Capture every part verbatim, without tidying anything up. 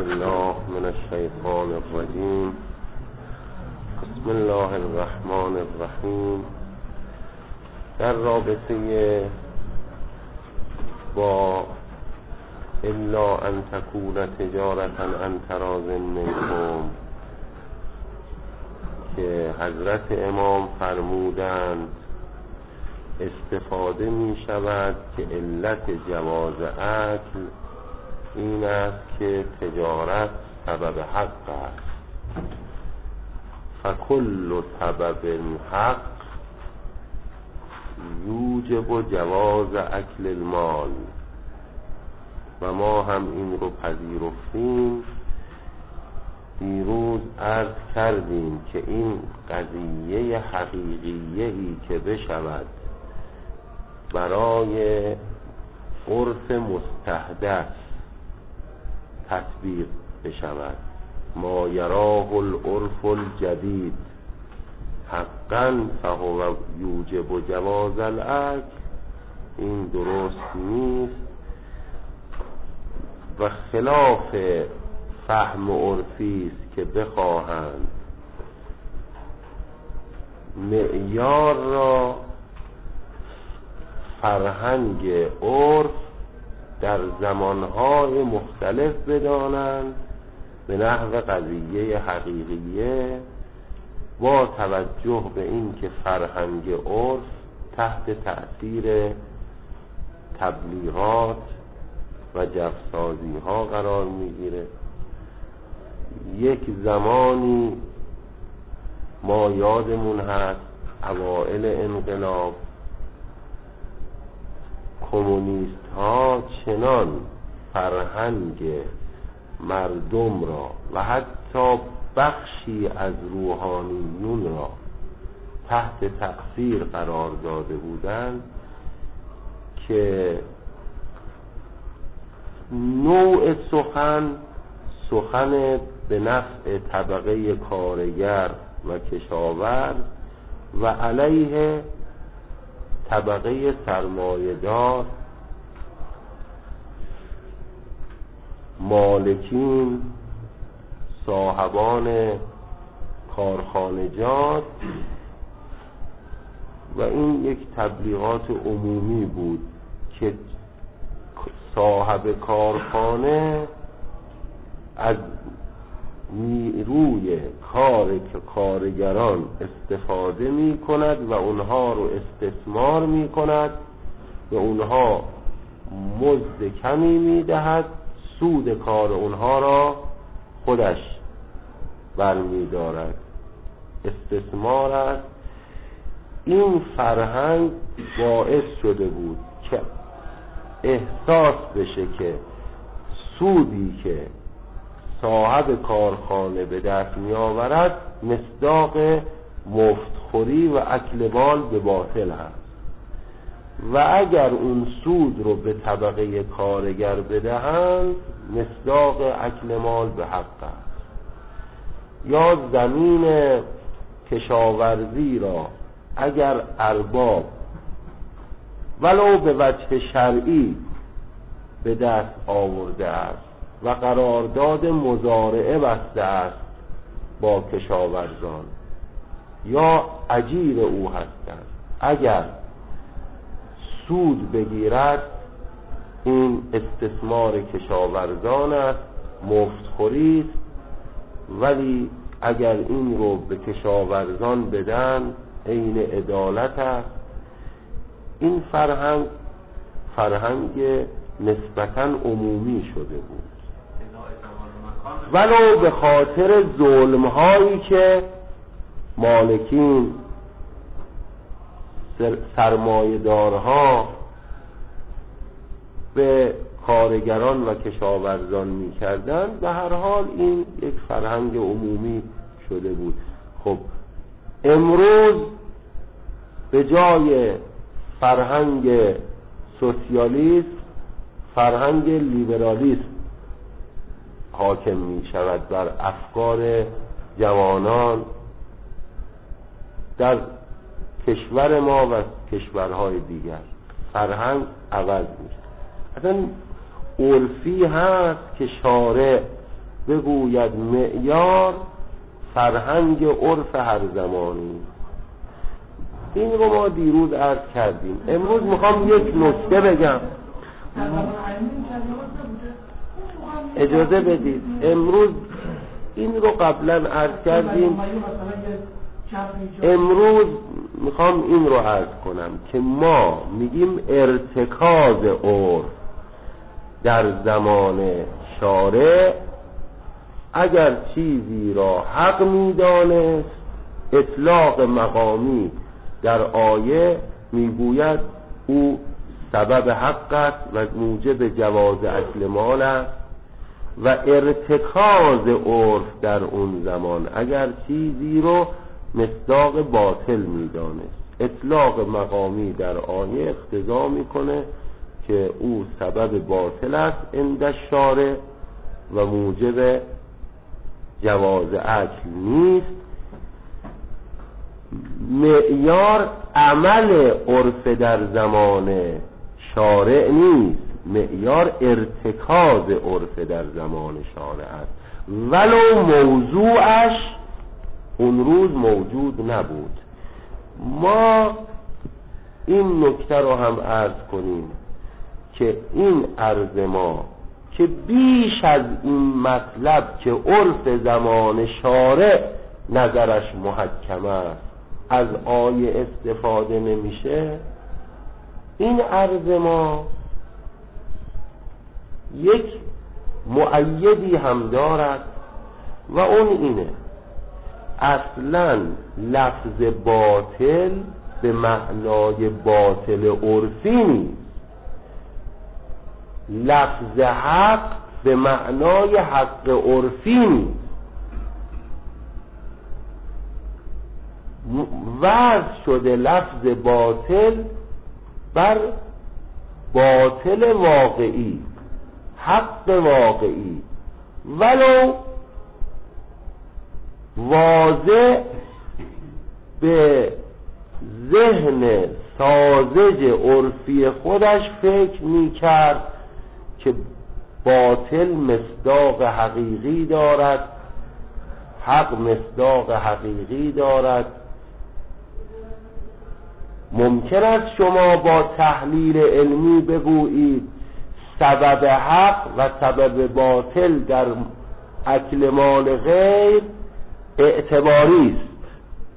بالله من الشیطان الرجیم. بسم الله الرحمن الرحیم. در رابطه با الا ان تکون تجارتا عن تراض منکم که حضرت امام فرمودند استفاده می شود که علت جواز اکل این است که تجارت سبب حق است. فکل سبب حق یوجب جواز اکل المال. و ما هم این رو پذیرفتیم. دیروز عرض کردیم که این قضیه حقیقیه‌ای که بشود برای عرف مستحدث تطبیق بشود، ما یراه العرف الجدید حقا فهو یوجب جواز الاکل، این درست نیست و خلاف فهم عرفی است که بخواهند معیار را فرهنگ عرف در زمانهای مختلف بدانند به نحو قضیه حقیقیه، با توجه به این که فرهنگ عرف تحت تأثیر تبلیغات و جفسازی ها قرار میگیره. یک زمانی ما یادمون هست اوائل انقلاب کمونیست ها چنان فرهنگ مردم را و حتی بخشی از روحانیون را تحت تأثیر قرار داده بودند که نوع سخن سخن به نفع طبقه کارگر و کشاورز و علیه طبقه سرمایه‌دار، مالکین، صاحبان کارخانجات و این یک تبلیغات عمومی بود که صاحب کارخانه از نیروی کار کارگران استفاده می کند و اونها رو استثمار می کند و اونها مزد کمی می دهد، سود کار اونها را خودش برمی دارد. استثمار است. این فرهنگ باعث شده بود که احساس بشه که سودی که صاحب کارخانه به دست می آورد مصداق مفتخوری و اکل مال به باطل هست و اگر اون سود رو به طبقه کارگر بدهند مصداق اکل مال به حق است. یا زمین کشاورزی را اگر ارباب ولو به وجه شرعی به دست آورده است و قرارداد مزارعه بسته است با کشاورزان یا اجیر او هستند، اگر سود بگیرد این استثمار کشاورزان است، مفتخوری است. ولی اگر این رو به کشاورزان بدن عین عدالت است. این فرهنگ فرهنگ نسبتاً عمومی شده بود، ولو به خاطر ظلم هایی که مالکین سرمایه‌دارها به کارگران و کشاورزان می کردن. به هر حال این یک فرهنگ عمومی شده بود. خب امروز به جای فرهنگ سوسیالیسم فرهنگ لیبرالیسم حاکم می شود بر افکار جوانان در کشور ما و کشورهای دیگر. فرهنگ عوض می شود. اصلا عرفی هست که شارع بگوید معیار فرهنگ عرف هر زمانی. این رو ما دیروز عرض کردیم. امروز میخوام یک نکته بگم. اجازه بدید امروز این رو قبلا عرض کردیم، امروز میخوام این رو عرض کنم که ما میگیم ارتکاز عرف در زمان شارع اگر چیزی را حق میدانست، اطلاق مقامی در آیه میگوید او سبب حق است و موجب جواز اکل مال است، و ارتکاز عرف در اون زمان اگر چیزی رو مصداق باطل میدانست، اطلاق مقامی در آیه اقتضا میکنه که او سبب باطل است عند الشارع و موجب جواز اکل نیست. معیار عمل عرف در زمان شارع نیست، معیار ارتکاز عرف در زمان شارع است، ولو موضوعش اون روز موجود نبود. ما این نکته رو هم عرض کنیم که این عرض ما که بیش از این مطلب که عرف زمان شارع نظرش محکم است از آیه استفاده نمیشه، این عرض ما یک مؤیدی هم دارد و اون اینه: اصلا لفظ باطل به معنای باطل عرفی نیست، لفظ حق به معنای حق عرفی نیست. وضع شده لفظ باطل بر باطل واقعی، حق واقعی، ولو واضح به ذهن ساذج عرفی خودش فکر می‌کرد که باطل مصداق حقیقی دارد، حق مصداق حقیقی دارد. ممکن است شما با تحلیل علمی بگویید سبب حق و سبب باطل در اکل مال غیر اعتباری است،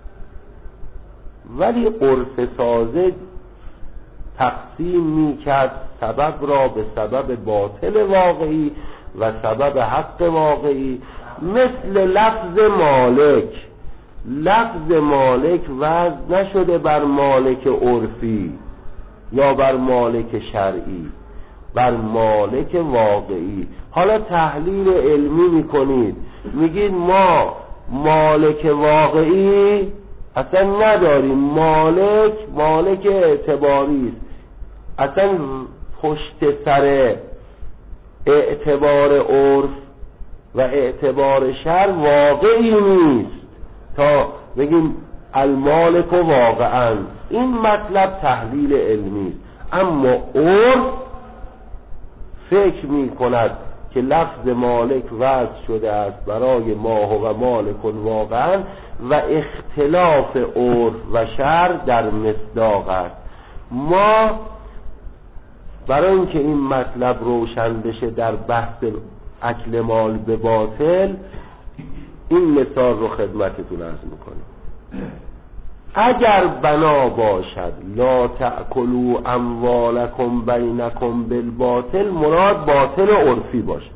ولی عرف ساذج تقسیم می‌کرد سبب را به سبب باطل واقعی و سبب حق واقعی. مثل لفظ مالک، لفظ مالک وضع نشده بر مالک عرفی یا بر مالک شرعی، بر مالک واقعی. حالا تحلیل علمی میکنید، میگید ما مالک واقعی اصلا نداریم، مالک مالک اعتباری است، اصلا پشت سر اعتبار عرف و اعتبار شرع واقعی نیست تا بگیم المالک واقعا. این مطلب تحلیل علمی است، اما عرف فکر می کند که لفظ مالک وضع شده است برای ما و مالک واقعا و اختلاف عرف و شرع در مصداق است. ما برای اینکه این مطلب روشن بشه در بحث اکل مال به باطل، این مثال رو خدمتتون عرض میکنیم. اگر بنا باشد لا تأکلوا اموالکم بینکم بالباطل، مراد باطل عرفی باشه،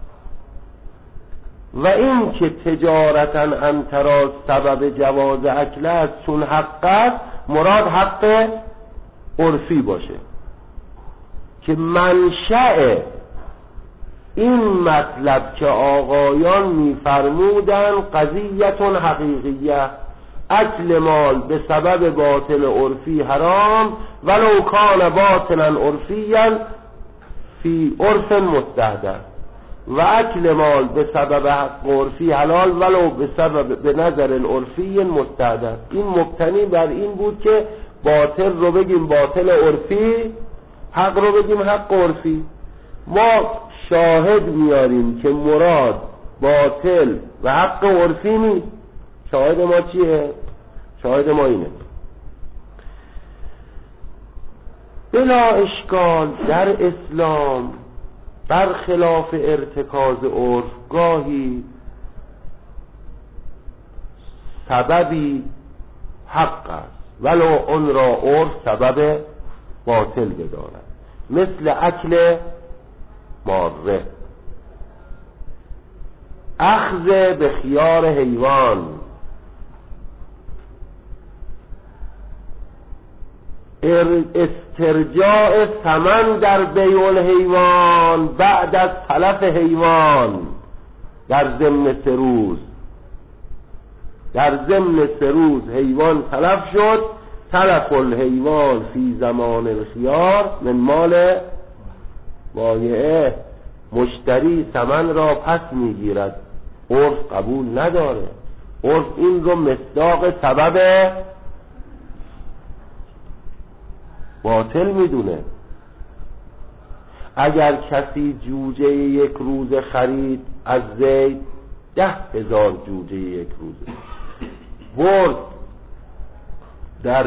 و این که تجارتا انتراز سبب جواز اکل است چون حق است، مراد حق عرفی باشه که منشأ این مطلب که آقایان میفرمودن قضیتون حقیقیه، اکل مال به سبب باطل عرفی حرام ولو کان باطلا عرفیا فی عرف مستحدث، و اکل مال به سبب حق عرفی حلال ولو به سبب به نظر عرفی مستحدث. این مبتنی بر این بود که باطل رو بگیم باطل عرفی، حق رو بگیم حق عرفی. ما شاهد میاریم که مراد باطل و حق عرفی نیست. شاهد ما چیه؟ شاهد ما اینه. بلا اشکال در اسلام برخلاف ارتکاز عرف گاهی سببی حق است ولو اون را عرف سبب باطل بداند، مثل اکل ماره، اخذ به خیار حیوان، استرجاع ثمن در بیع الحیوان بعد از تلف حیوان در ضمن سه روز. در ضمن سه روز حیوان تلف شد، تلف الحیوان فی زمان الخیار من مال بایعه، مشتری ثمن را پس میگیرد. عرف قبول نداره، عرف این رو مصداق سبب باطل میدونه. اگر کسی جوجه یک روز خرید از زید، ده هزار جوجه یک روزه برد در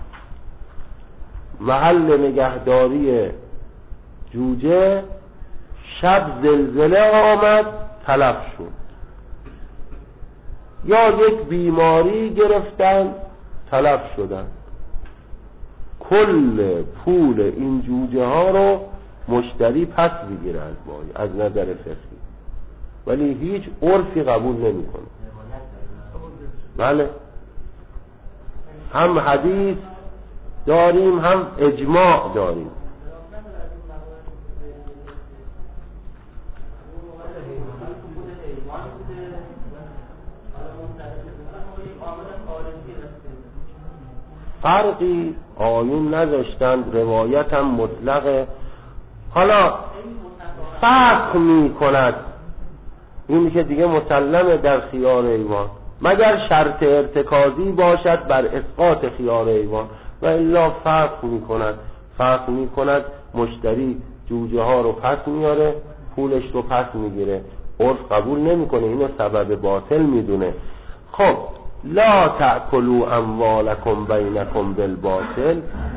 محل نگهداری جوجه، شب زلزله آمد تلف شد، یا یک بیماری گرفتن تلف شدن، کل پول این جوجه ها رو مشتری پس بگیره از بایی از نظر فقهی، ولی هیچ عرفی قبول نمی کنه. بله، هم حدیث داریم هم اجماع داریم. فرقی آیون نذاشتند، روایت هم مطلقه. حالا فرق می کند این که دیگه مسلمه در خیار حیوان، مگر شرط ارتکازی باشد بر اسقاط خیار حیوان، و الا فرق می کند. فرق می کند مشتری جوجه ها رو پس میاره، پولش رو پس میگیره، عرف قبول نمی کنه، اینو سبب باطل میدونه. خب لا تأکلوا اموالکم بینکم بالباطل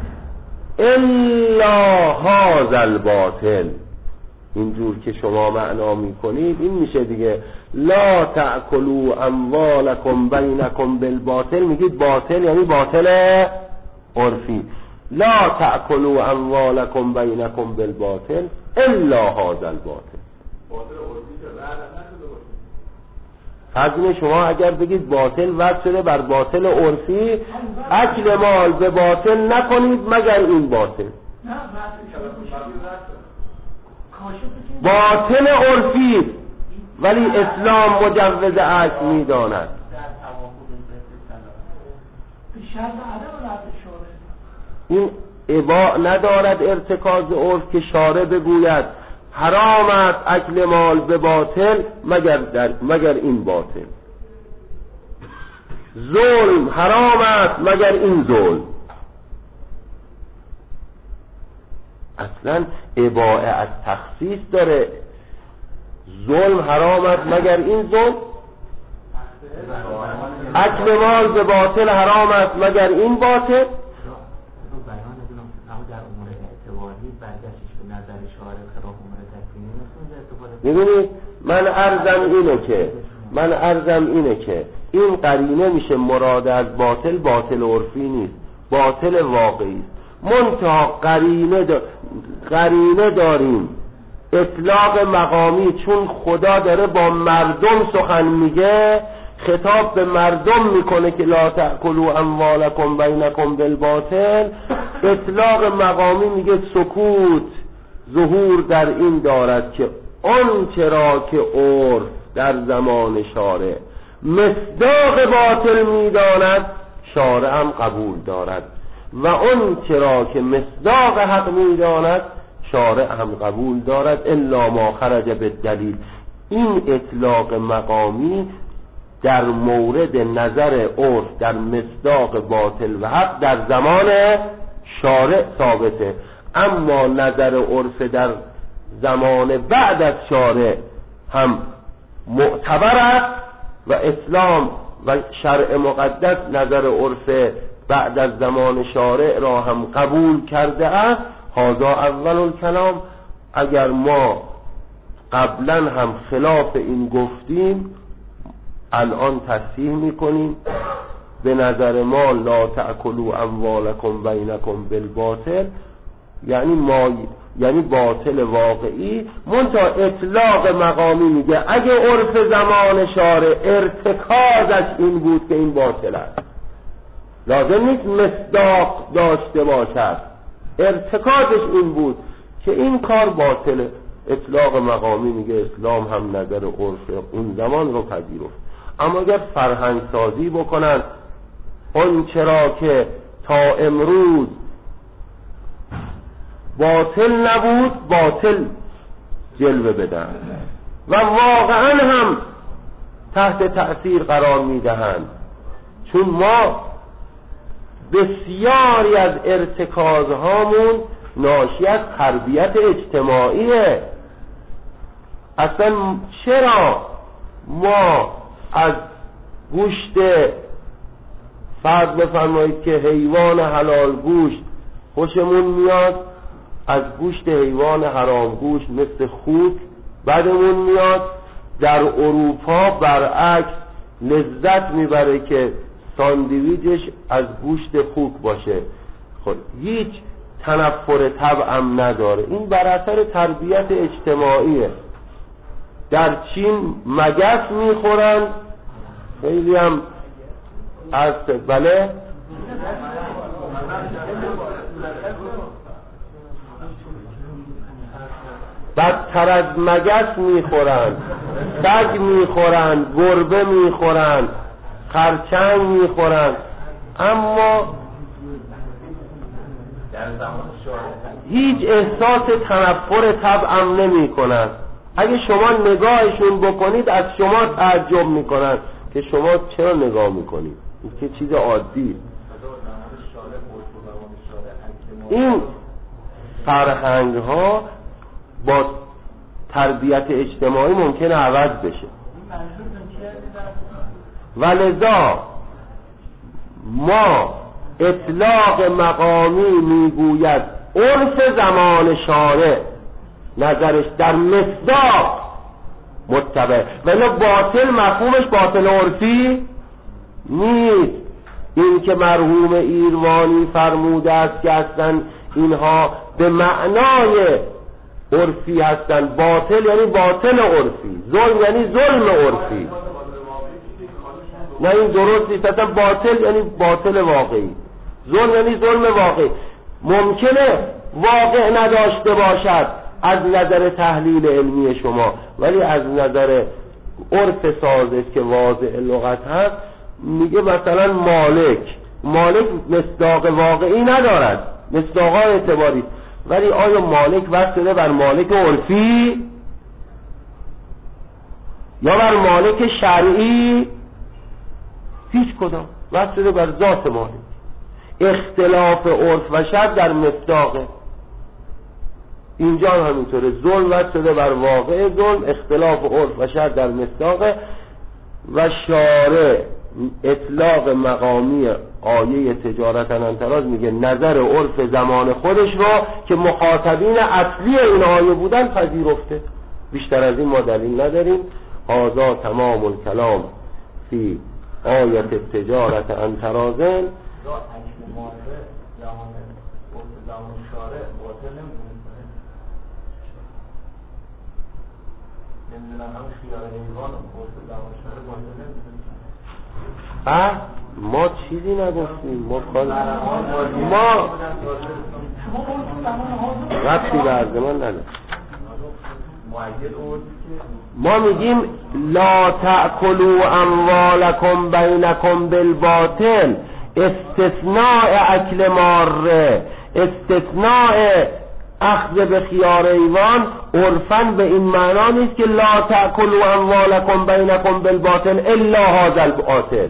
الا هذا الباطل. اینجور که شما معنا میکنید این میشه دیگه. لا تأکلوا اموالکم بینکم بالباطل، میگید باطل یعنی باطل عرفی. لا تأکلوا اموالکم بینکم بالباطل الا هذا الباطل. باطل عرفی که رد نشده باشه. حضم شما اگر بگید باطل وضع شده بر باطل عرفی، اکل مال به باطل نکنید مگر این باطل. باطل عرفی ولی اسلام مجوز اکل میداند. این اباء ندارد ارتکاز عرف که شارع بگوید حرام است اکل مال به باطل مگر در مگر این باطل. ظلم حرام است مگر این ظلم. اصلا اباء از تخصیص داره. ظلم حرام است مگر این ظلم. اکل مال به باطل حرام است مگر این باطل. می‌بینید من عرضم اینه که من عرضم اینه که این قرینه میشه مراد از باطل باطل عرفی نیست، باطل واقعی است. منتها قرینه دا قرینه داریم اطلاق مقامی، چون خدا داره با مردم سخن میگه، خطاب به مردم میکنه که لا تأکلوا اموالکم بینکم بالباطل. اطلاق مقامی میگه سکوت ظهور در این دارد که اون چرا که عرف در زمان شارع مصداق باطل میداند شارع هم قبول دارد، و اون چرا که مصداق حق میداند شارع هم قبول دارد، الا ما خرج بالدلیل. این اطلاق مقامی در مورد نظر عرف در مصداق باطل و حق در زمان شارع ثابته، اما نظر عرف در زمان بعد از شارع هم معتبر است و اسلام و شرع مقدس نظر عرف بعد از زمان شارع را هم قبول کرده است. هذا اول الکلام. اگر ما قبلا هم خلاف این گفتیم الان تصحیح میکنیم. به نظر ما لا تأکلوا اموالکم بینکم بالباطل یعنی ما یعنی باطل واقعی، منتها اطلاق مقامی میگه اگه عرف زمان شارع ارتکازش این بود که این باطل است، لازم نیست مصداق داشته باشد، ارتکازش این بود که این کار باطله. اطلاق مقامی میگه اسلام هم نظر عرف اون زمان رو پذیرفت. اما اگر فرهنگ سازی بکنن اون چرا که تا امروز باطل نبود باطل جلوه بدن و واقعا هم تحت تأثیر قرار میدهند، چون ما بسیاری از ارتکازهامون ناشی از تربیت اجتماعیه. اصلا چرا ما از گوشت فرض بفرمایید که حیوان حلال گوشت خوشمون میاد، از گوشت حیوان حرام گوشت مثل خوک بدمون میاد، در اروپا برعکس لذت میبره که ساندویچش از گوشت خوک باشه. خب هیچ تنفر طبعم نداره، این بر اثر تربیت اجتماعیه. در چین مگس میخورن، خیلی هم از بله بدتر از مگس میخورن، سگ میخورن، گربه میخورن، خرچنگ میخورن، اما هیچ احساس تنفر طبعم نمی کنن. اگه شما نگاهشون بکنید از شما تعجب میکنن که شما چرا نگاه میکنید، این که چیز عادی. این فرهنگ ها با تربیت اجتماعی ممکنه عوض بشه و لذا ما اطلاق مقامی میگوید عرف زمان شارع نظرش در مصداق متبع، ولی باطل مفهومش باطل عرفی نیست. این که مرحوم ایروانی فرموده است که اصلا اینها به معنای عرفی هستند، باطل یعنی باطل عرفی، ظلم یعنی ظلم عرفی. نه این درست نیست، اصلا باطل یعنی باطل واقعی، ظلم یعنی ظلم واقعی. ممکنه واقع نداشته باشد از نظر تحلیل علمی شما، ولی از نظر عرف سازش که واضع لغت هست میگه مثلا مالک مالک مصداق واقعی ندارد، مصداق اعتباری، ولی آیا مالک وصله بر مالک عرفی یا بر مالک شرعی؟ هیچ کدام، وصله بر ذات مالک. اختلاف عرف و شرع در مصداقه. اینجا همینطوره، ظلم وصله بر واقع ظلم، اختلاف عرف و شرع در مصداقه. و شارع اطلاق مقامی آیه تجارت انتراز میگه نظر عرف زمان خودش رو که مخاطبین اصلی این آیه بودن پذیرفته. بیشتر از این ما دلیل نداریم. هذا تمام الکلام فی آیه تجارت انترازن. اه ما چیزی نگفتیم، ما کار ما ربطی به عرض من نداره. ما میگیم لا تأکلوا اموالکم بینکم بالباطل، استثناء اکل ماره، استثناء اخذ به خیار ایوان عرفاً به این معنا نیست که لا تأکلوا اموالکم بینکم بالباطل الا هذا الباطل.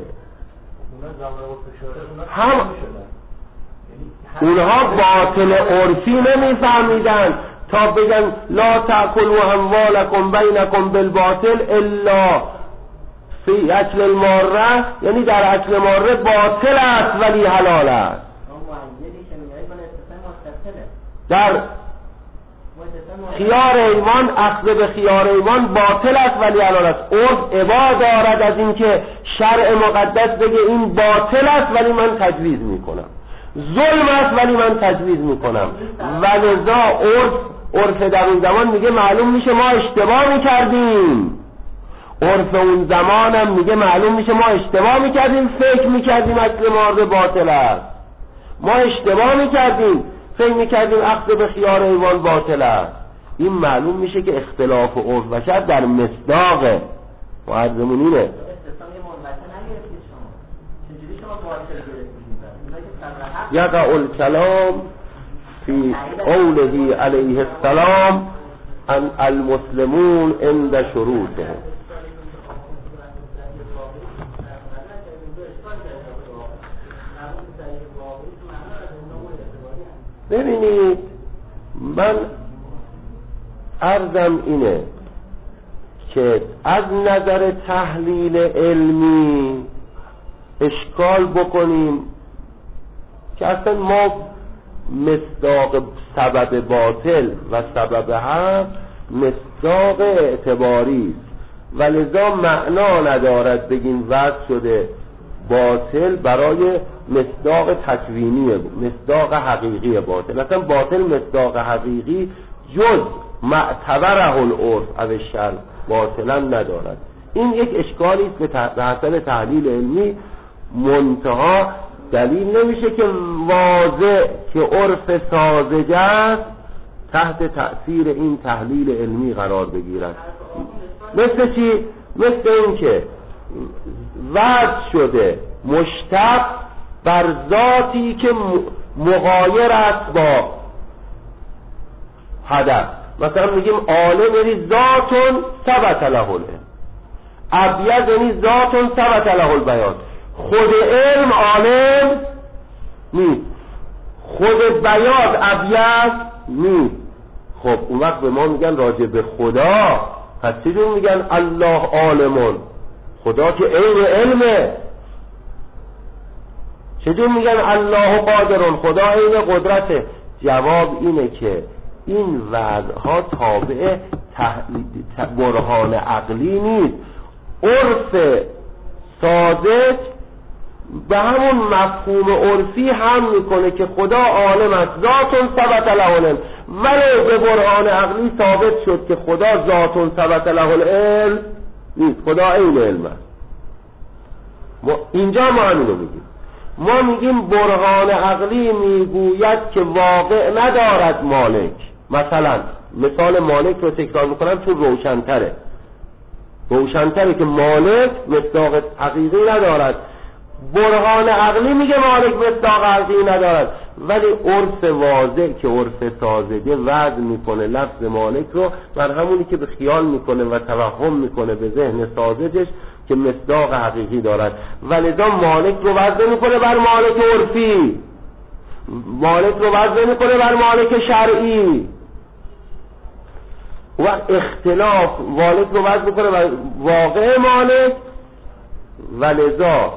هم اونها باطل عرفی نمیفهمیدن، تا بگن لا تأکلوا اموالکم بینکم بالباطل الا فی اکل الماره، یعنی در اکل ماره باطل است ولی حلال است. در خیار ایمان اخذ به خیار ایمان باطل است ولی حلال است. عرف ابا دارد از اینکه شرع مقدس بگه این باطل است ولی من تجویز میکنم، ظلم است ولی من تجویز میکنم. ولذا عرف عرف در اون زمان میگه معلوم میشه ما اشتباه میکردیم، عرف اون زمانم میگه معلوم میشه ما اشتباه میکردیم، فکر میکردیم اکل ماره باطل است، ما اشتباه میکردیم فکر میکردیم اخذ به خیار ایوان باطل است. این معلوم میشه که اختلاف عرف و شرع در مصداق معرضمون اینه. یقع الکلام فی قوله علیه السلام ان المسلمون عند شروطه. ببینید من عرضم اینه که از نظر تحلیل علمی اشکال بکنیم که اصلا ما مصداق سبب باطل و سبب حق مصداق اعتباری است و لذا معنا ندارد بگیم وضع شده باطل برای مصداق تکوینی، مصداق حقیقی باطل. اصلا باطل مصداق حقیقی جز معتبره العرف او الشرع باطلا ندارد. این یک اشکالی است به حسب تحلیل علمی، منتها دلیل نمیشه که واضح که عرف ساذج است تحت تأثیر این تحلیل علمی قرار بگیرد. مثل چی؟ مثل این که وضع شده مشتق بر ذاتی که مغایر است با حدث. مثلا میگیم عالم یعنی ذاتون ثبت له العلم، ابیض یعنی ذاتون ثبت له البیان. خود علم عالم نیست، خود بیاض ابیض نیست. خب اون وقت به ما میگن راجع به خدا، پس چجور میگن الله عالمون؟ خدا که عین علمه. چجور میگن الله قادرون؟ خدا عین قدرته. جواب اینه که این وضعها تابع برهان عقلی نیست. عرف ساذج به همون مفهوم عرفی هم میکنه که خدا عالم است، ذاتون ثبت له العلم، ولی به برهان عقلی ثابت شد که خدا ذاتون ثبت له العلم نیست، خدا عین علم است. اینجا ما همینو میگیم. ما میگیم برهان عقلی میگوید که واقع ندارد مالک. مثلا مثال مالک رو تکرار میکنم چون روشنتره روشنتره که مالک مصداق حقیقی ندارد. برهان عقلی میگه مالک مصداق حقیقی ندارد، ولی عرف واضح که عرف ساذجه وضع میکنه لفظ مالک رو بر همونی که به خیال میکنه و توهم میکنه به ذهن ساذجش که مصداق حقیقی دارد، ولذا مالک رو وضع میکنه بر مالک عرفی، مالک رو وضع میکنه بر مالک شرعی. و اختلاف مالک رو وضع میکنه بر واقع مالک، ولذا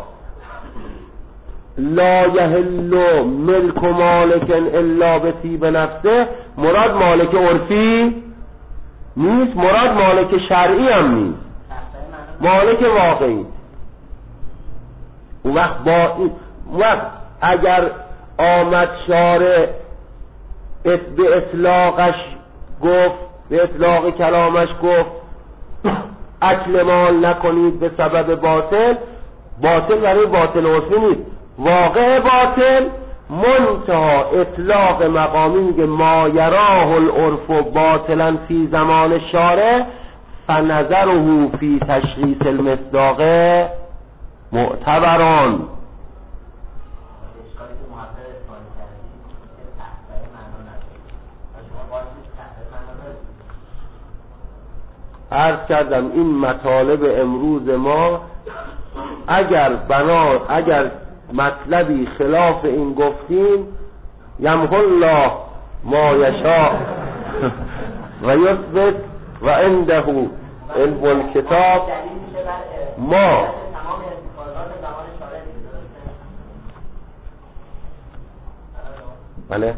لا یحل ملک مالک الا بطیب نفسه. مراد مالک عرفی نیست، مراد مالک شرعی هم نیست، مالک واقعی. اون وقت با این وقت اگر آمد شارع به اطلاقش گفت، به اطلاق کلامش گفت اکل مال نکنید به سبب باطل، باطل برای باطل عرفی نیست، واقع باطل. منتها اطلاق مقامی میگه ما یراه العرف باطلا فی زمان شارع فنظره فی تشخیص المصداق معتبران. عرض کردم این مطالب امروز ما اگر بنا اگر مطلبی خلاف این گفتیم یمحو الله ما یشاء و یثبت و عنده علم الکتاب ما بله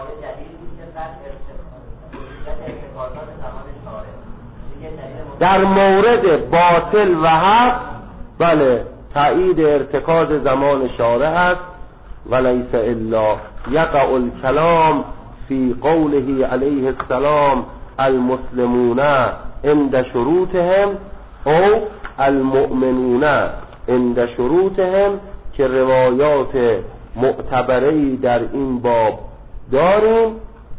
در مورد باطل و حق بله تایید ارتکاز زمان شارع است ولیس الا یقع الکلام فی قوله علیه السلام المسلمون عند شروطهم او المؤمنون عند شروطهم که روایات معتبری در این باب داریم.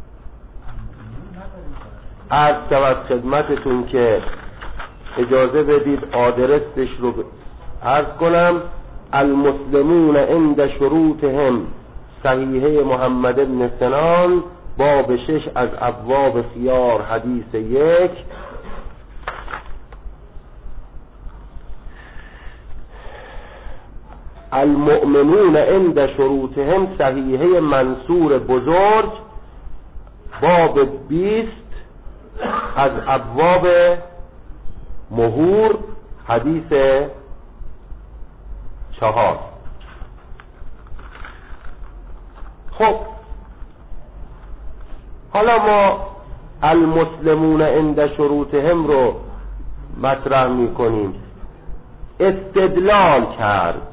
عرض شود خدمتتون که اجازه بدید آدرسش رو عرض کنم. المسلمون عند شروطهم صحیحه محمد بن سنان باب شش از ابواب خیار حدیث یک. المؤمنون عند شروطهم صحیحه منصور بزرگ باب بیست از ابواب مهور حدیث چهار. خب حالا ما المسلمون عند شروطهم رو مطرح می کنیم. استدلال کرد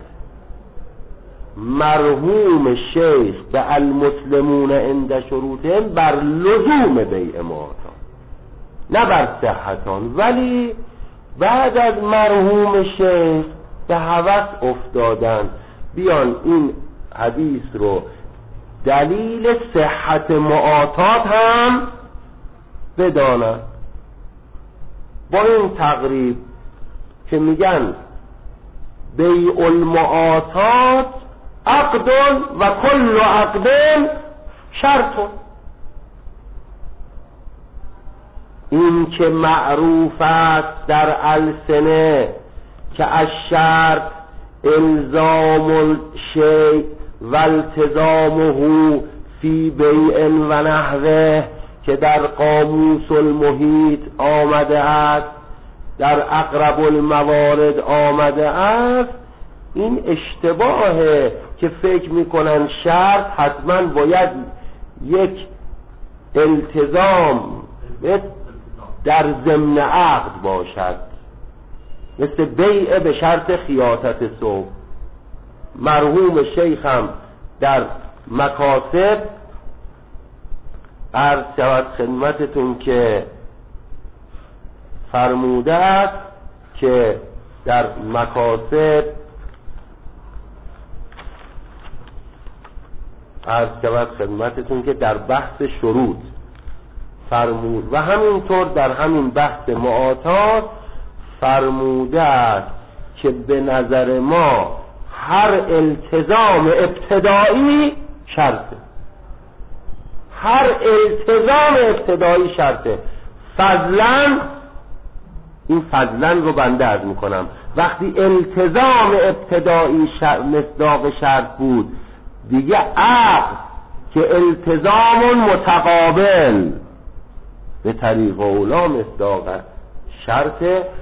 مرحوم شیخ به المسلمون عند شروطهم بر لزوم بیع معاطا نه بر صحتان، ولی بعد از مرحوم شیخ به هوس افتادن بیان این حدیث رو دلیل صحت معاطات هم بدانن. با این تقریب که میگن بیع المعاطات عقد و کل عقد شرط، این که معروف است در السنه که از شرط الزام الشیء و التزامه فی بیع و نحوه که در قاموس المحیط آمده است، در اقرب الموارد آمده است. این اشتباهه که فکر میکنن شرط حتما باید یک التزام در ضمن عقد باشد، مثل بیع به شرط خیاطت ثوب. مرحوم شیخم در مکاسب عرض شود خدمتتون که فرموده است که در مکاسب عرض شود خدمتتون که در بحث شروط فرمود و همینطور در همین بحث معاطات فرموده است که به نظر ما هر التزام ابتدایی شرطه، هر التزام ابتدایی شرطه. فضلا، این فضلا رو بنده عرض میکنم، وقتی التزام ابتدایی شرط مصداق شرط بود، دیگه عقد که التزام متقابل به طریق اولا مصداق شرط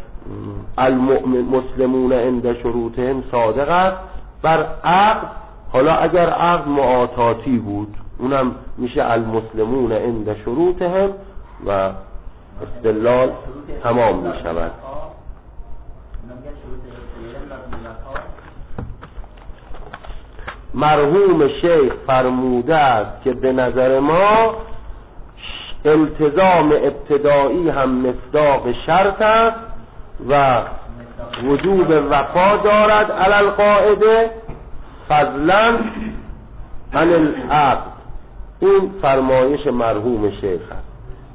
المسلمون عند شروطهم صادق است بر عقد. حالا اگر عقد معاطاتی بود اونم میشه المسلمون عند شروطهم و استدلال تمام میشود. مرحوم شیخ فرموده است که به نظر ما التزام ابتدایی هم مصداق شرط است و وجوب وفا دارد علی القاعده فضلا عن العقد. این فرمایش مرحوم شیخ است.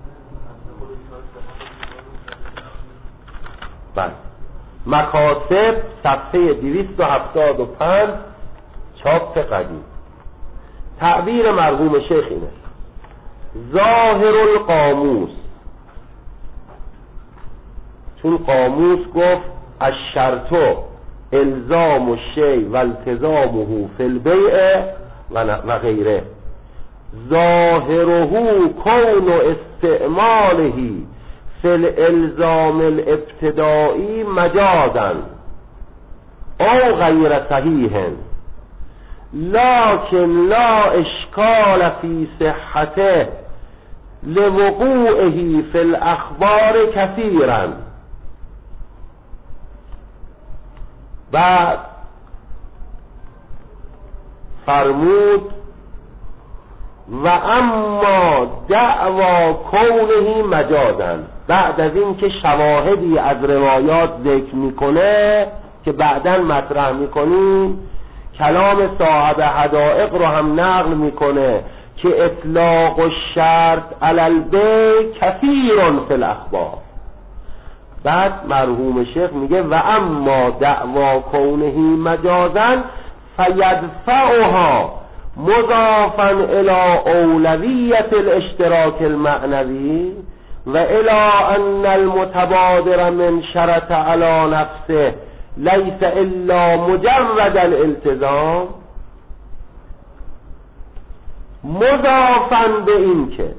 بله، مکاسب صفحه دویست و هفتاد و پنج چاپ قدیم. تعبیر مرحوم شیخ اینه: ظاهر القاموس، چون قاموس گفت الشرط الزام الشیء و التزامه فی البیع و غیره، ظاهره کون استعماله فی الالزام الابتدائی مجازا او غیر صحیح لكن لا اشکال فی صحته لوقوعه فی الاخبار کثیرا. بعد فرمود و اما دعوا کونه مجازا، بعد از این که شواهدی از روایات ذکر میکنه که بعداً مطرح میکنیم، کلام صاحب حدائق رو هم نقل میکنه که اطلاق الشرط علی البیع کثیر فی الاخبار. بعد مرحوم شیخ میگه و اما دعوا کونه مجازا فیدفعها مضافا الى اولویت الاشتراک المعنوی و الى ان المتبادر من شرط علی نفسه لیس الا مجرد الالتزام، مضافا به این که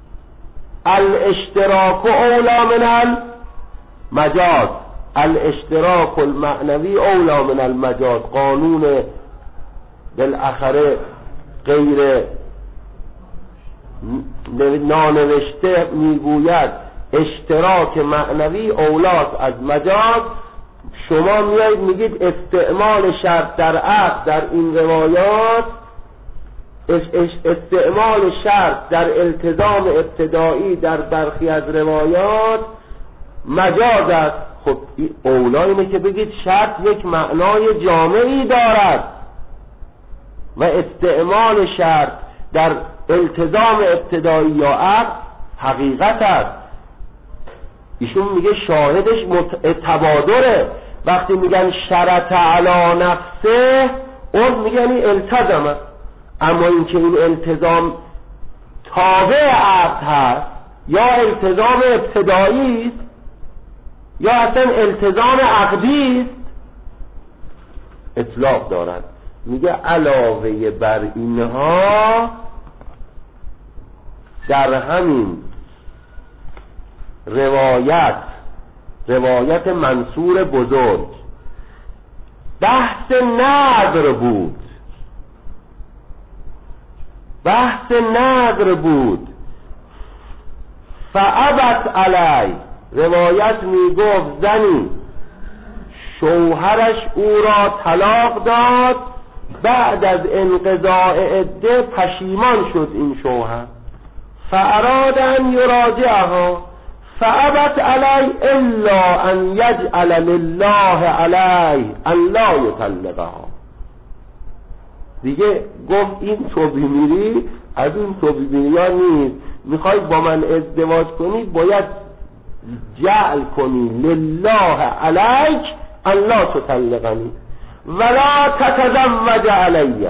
الاشتراک اولا من المجاز، الاشتراک المعنوی اولا من المجاز. قانون بالاخره غیر نانوشته میگوید اشتراک معنوی اولاست از مجاز. شما میایید میگید استعمال شرط در عقد در این روایات، استعمال شرط در التزام ابتدایی در برخی از روایات مجاز است. خب اولا اینه که بگید شرط یک معنای جامعی دارد و استعمال شرط در التزام ابتدایی یا عقد حقیقت است. ایشون میگه شاهدش تبادره. وقتی میگن شرط علی نفسه، اون میگن التزامه، اما اینکه این التزام تابع عقد هست یا التزام ابتدایی است یا اصلا التزام عقدی است، اطلاق دارد. میگه علاوه بر اینها در همین روایت روایت منصور بزرگ بحث نظر بود، بحث نظر بود فعبت علی. روایت میگفت زنی شوهرش او را طلاق داد، بعد از انقضاء عده پشیمان شد این شوهر، فاراد ان یراجعها فابت علی الا ان یجعل لله علی ان لا یطلقها. دیگه گفت این تو بیمیری از این تو بیمیری ها نیست، میخوای با من ازدواج کنی باید جعل کنی لله علیک ان لا تطلقنی ولا تتزوج علی،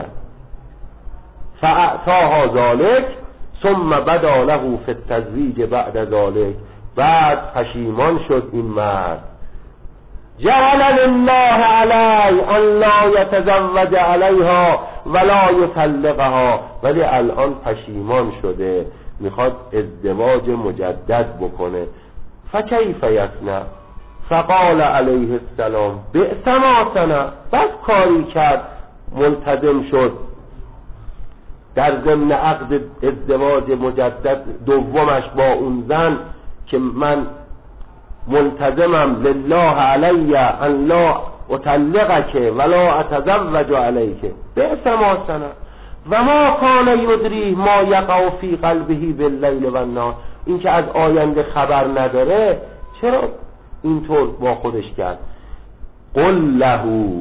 فاعطاها ذلك ثم بدا له فی التزویج بعد ذلك. بعد پشیمان شد این مرد، جعل لله علی ان لا یتزوج علیها ولا یطلقها، ولی الان پشیمان شده میخواد ازدواج مجدد بکنه. فکیف یصنع؟ فقال علیه السلام بئس ما صنع. بس کاری کرد، ملتزم شد در ضمن عقد ازدواج مجدد دومش با اون زن که من ملتزمم لله علی ان لا اطلقک ولا اتزوج علیک، بئس ما صنع و ما کان یدری ما یقع فی قلبه باللیل و النهار. این که از آینده خبر نداره چرا اینطور با خودش کرد؟ قل له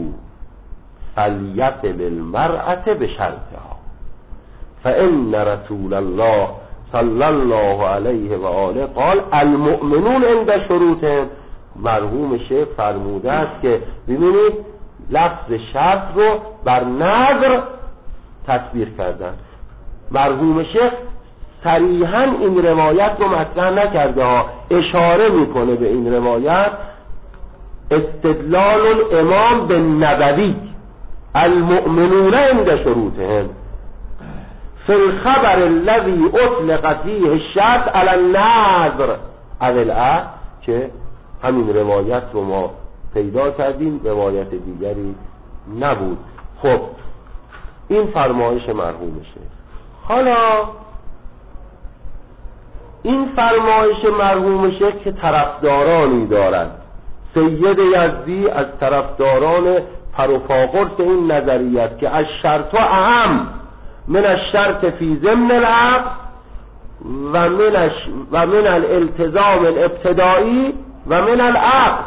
فلیصل المرأة بشرطها فان رسول الله صلی الله علیه و آله قال المؤمنون عند شروطهم. مرحوم شیخ فرموده است که ببینید لفظ شرط رو بر نظر تطبیق کردن. مرحوم شیخ صریحاً این روایت رو مطرح نکرده ها، اشاره میکنه به این روایت. استدلال الامام بالنبوی المؤمنون عند شروطهم فی الخبر الذی اطلق فیه الشرط علی النذر او العهد، که همین روایت رو ما پیدا کردیم، روایت دیگری نبود. خب این فرمایش مرحوم شیخ. حالا این فرمایش مرحوم شیخ که طرفدارانی دارد، سید یزدی از طرفداران پروپاگورس این نظریت که از شرط و اهم من الشرط فی ضمن العقد و من و من الالتزام الابتدایی و من العقد،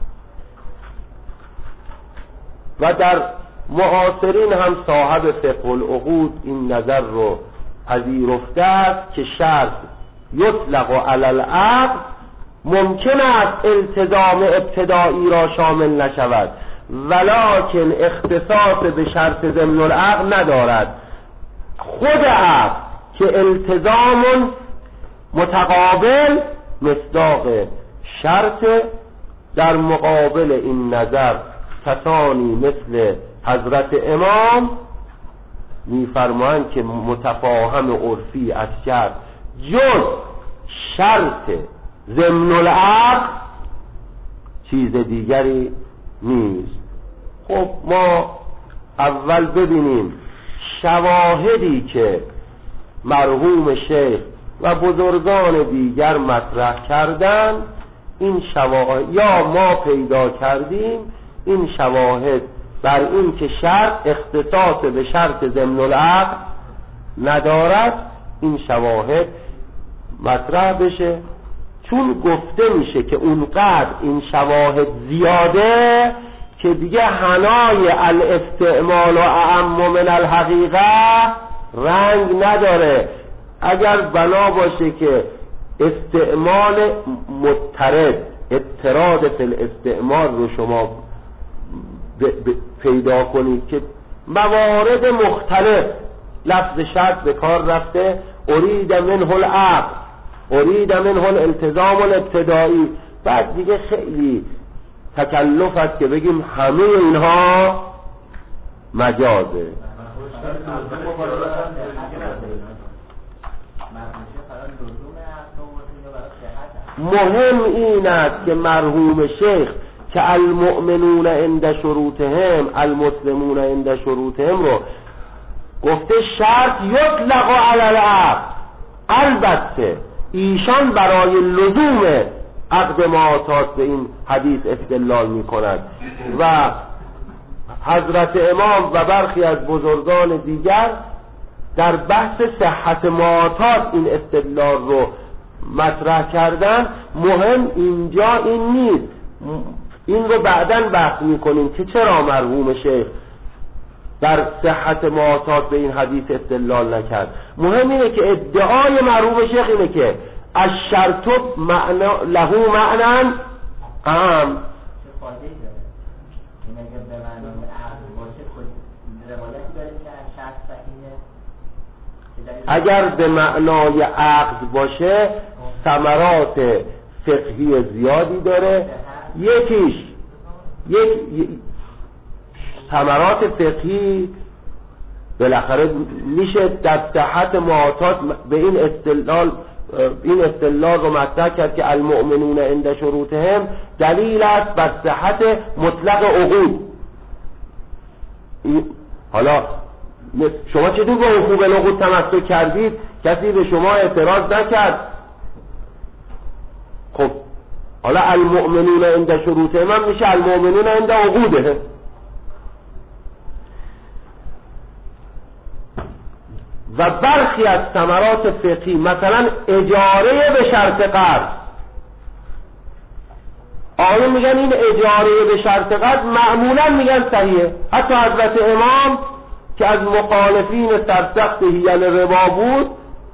و در معاصرین هم صاحب فقه العقود این نظر رو پذیرفته است که شرط یطلق علی العقد ممکن است التزام ابتدایی را شامل نشود، ولکن اختصاص به شرط ضمن العقد ندارد. خود عقد که التزام متقابل مصداق شرط، در مقابل این نظر کسانی مثل حضرت امام میفرمایند که متفاهم عرفی از شرط جز شرط ضمن العقد چیز دیگری نیست. خب ما اول ببینیم شواهدی که مرحوم شیخ و بزرگان دیگر مطرح کردن، این شواهد یا ما پیدا کردیم، این شواهد بر این که شرط اختصاص به شرط ضمن العقد ندارد، این شواهد مطرح بشه. چون گفته میشه که اونقدر این شواهد زیاده که دیگه حنای الاستعمال و اعم من الحقیقه رنگ نداره. اگر بنا باشه که استعمال مضطرد، اضطراد فی الاستعمال رو شما ب ب پیدا کنید که موارد مختلف لفظ شرط به کار رفته، ارید منه العقد، ارید منه الالتزام الابتدایی، بعد دیگه خیلی تکلف است که بگیم همه اینها مجازه. مهم این است که مرحوم شیخ که المؤمنون عند شروطهم المسلمون عند شروطهم رو گفته شرط یطلق علی العقد، البته ایشان برای لزوم عقد معاطات به این حدیث استدلال می کند و حضرت امام و برخی از بزرگان دیگر در بحث صحت معاطات این استدلال رو مطرح کردن. مهم اینجا این نیست، این رو بعداً بحث می کنیم که چرا مرحوم شیخ در صحت معاطات به این حدیث استدلال نکرد. مهم اینه که ادعای مرحوم شیخ اینه که از شرط معنا له معنی عام. اگر به معنای عقد باشه ثمرات فقهی زیادی داره. یکیش یک ثمرات فقهی بالاخره میشه در صحت معاطات به این استدلال این استدلال رو مطرح کرد که المؤمنون عند شروطهم دلیل است بر صحت مطلق عقود. حالا شما چطور با حقوق العقود تمسک کردید؟ کسی به شما اعتراض نکرد. خب حالا المؤمنون عند شروطهم هم میشه المؤمنون عند عقوده. و برخی از ثمرات فقهی مثلا اجاره به شرط قرض، آقایون میگن این اجاره به شرط قرض معمولا میگن صحیحه. حتی حضرت امام که از مخالفین سرسخت حیل ربا بود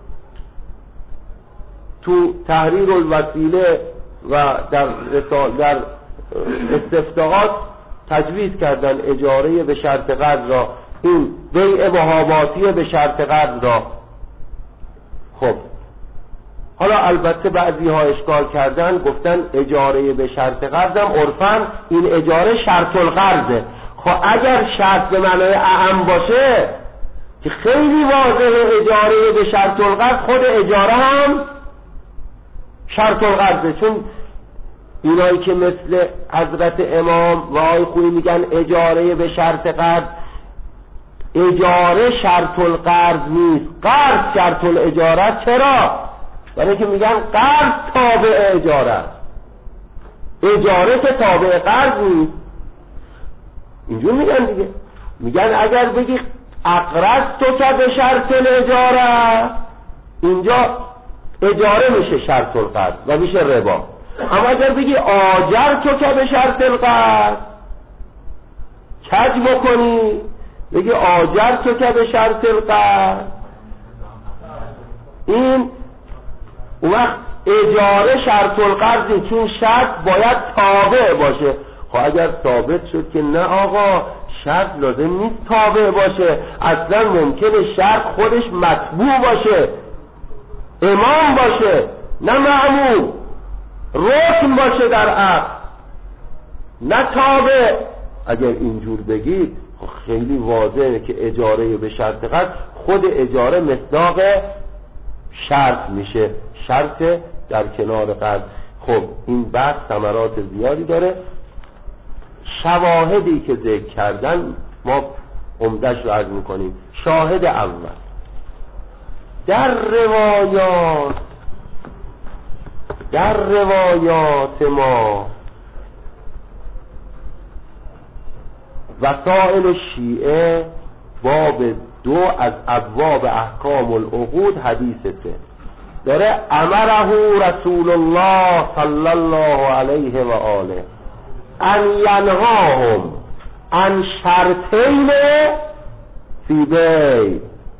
تو تحریر الوسیله و در در استفتاءات تجویز کردن اجاره به شرط قرض را، این بیع وهاباتی به شرط قرض را. خب حالا البته بعضی ها اشکال کردن، گفتن اجاره به شرط قرض هم عرفاً این اجاره شرط القرضه. خب اگر شرط به معنای اعم باشه که خیلی واضحه اجاره به شرط القرض خود اجاره هم شرط القرضه. چون اینایی که مثل حضرت امام و آقای خویی میگن اجاره به شرط قرض، اجاره شرط القرض نیست، قرض شرط الاجاره. چرا؟ برای که میگن قرض تابع اجاره است، اجاره که تابع قرض نیست. اینجور میگن دیگه، میگن اگر بگی اقرض تو که به شرط الاجاره، اینجا اجاره میشه شرط القرض و میشه ربا. اما اگر بگی آجر تو که به شرط القرض، کج بکنی بگی آجر تو که به شرط القرض، این اون وقت اجاره شرط القرضی، چون شرط باید تابع باشه. خب اگر ثابت شد که نه آقا شرط لازم نیست تابع باشه، اصلا ممکنه شرط خودش مطبوع باشه، امام باشه نه معمول، رکن باشه در عقد نه تابع. اگر اینجور بگید خیلی واضحه که اجاره به شرط قرض خود اجاره مصداق شرط میشه، شرط در کنار قرض. خب این بحث ثمرات زیادی داره. شواهدی که ذکر کردن ما عمده‌اش رو عرض میکنیم. شاهد اول در روایات در روایات ما وسائل شیعه باب دو از ابواب احکام العقود حدیث سه داره. امره رسول الله صلی الله علیه و آله ان ینهاهم عن شرطین فی بیع.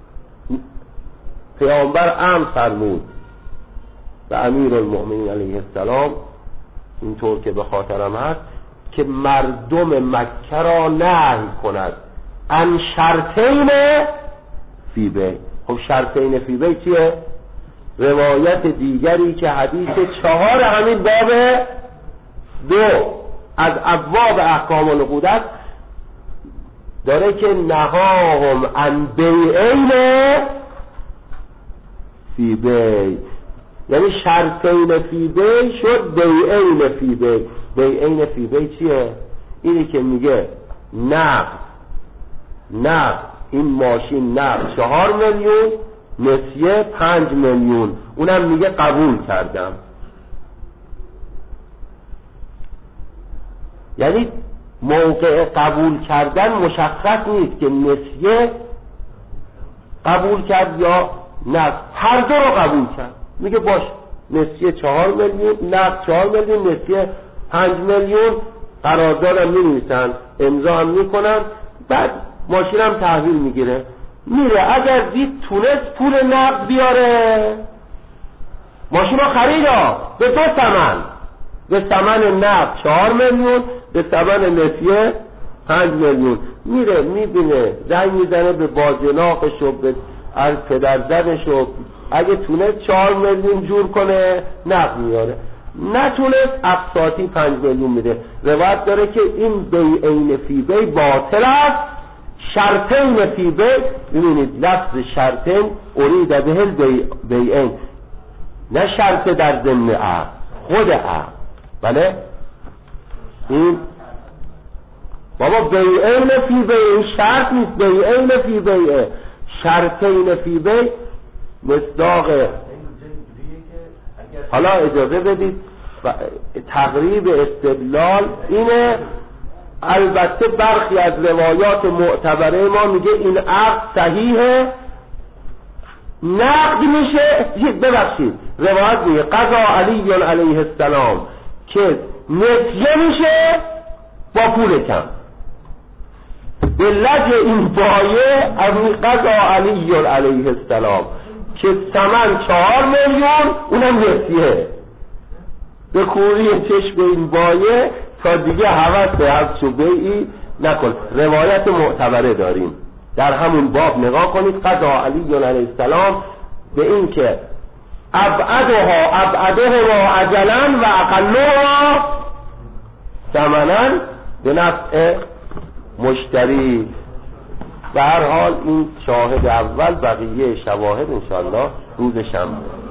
پیامبر امر فرمود به امیر المؤمنین علیه السلام، اینطور که به خاطرم هست، که مردم مکه را نهی کند ان شرطین فی بیع. خب شرطین فی بیع چیه؟ روایت دیگری که حدیث چهار همین باب دو از ابواب احکام العقود است داره که نهاهم عن بیعین فی بیع، یعنی شرطین فی بیع شد بیعین فی بیع. بیعین فی بیع چیه؟ اینی که میگه نقد نقد این ماشین نقد چهار میلیون، نسیه پنج میلیون، اونم میگه قبول کردم. یعنی موقع قبول کردن مشخص نیست که نسیه قبول کرد یا نقد، هر دو رو قبول کرد. میگه باش نسیه چهار میلیون، نقد چهار میلیون، نسیه پنج میلیون، قراردادم می‌نویسن، امضا هم میکنن، بعد ماشین هم تحویل میگیره میره. اگر دید تونست پول نقد بیاره، ماشین رو خریدا به دو ثمن، به ثمن نقد چهار میلیون، به ثمن نسیه پنج میلیون. میره میبینه، زنگ میزنه به باجناقش و به پدرزنش و اگه تونست چهار میلیون جور کنه نقد میاره، نتونست اقساطی پنج میلیون میده. روایت داره که این بیعین فی بیع باطل است، شرطین فی بیع. ببینید لفظ شرطین ارید به بیعین، نه شرط در ضمن عقد، خود عقد. بله این بابا بیعین فی بیع شرط نیست، بیعین فی بیع، شرطین فی بیع مصداق. حالا اجازه بدید تقریب استدلال اینه. البته برخی از روایات معتبره ما میگه این عقد صحیحه، نقد میشه. ببخشید روایت میگه قضا علی علیه السلام که نسیه میشه با پول کم. به لج این بایه از قضا علی علیه السلام که ثمن چهار میلیون اونم نسیه. به کوری چشم این بایه تا دیگه هوس به حبس و بیعی نکن. روایت معتبره داریم در همون باب، نگاه کنید. قضا علی علیه السلام به این که ابعدها ابعدها اجلا و اقلها ثمنا به نفع مشتری. به هر حال این شاهد اول، بقیه شواهد انشاءالله روز شنبه.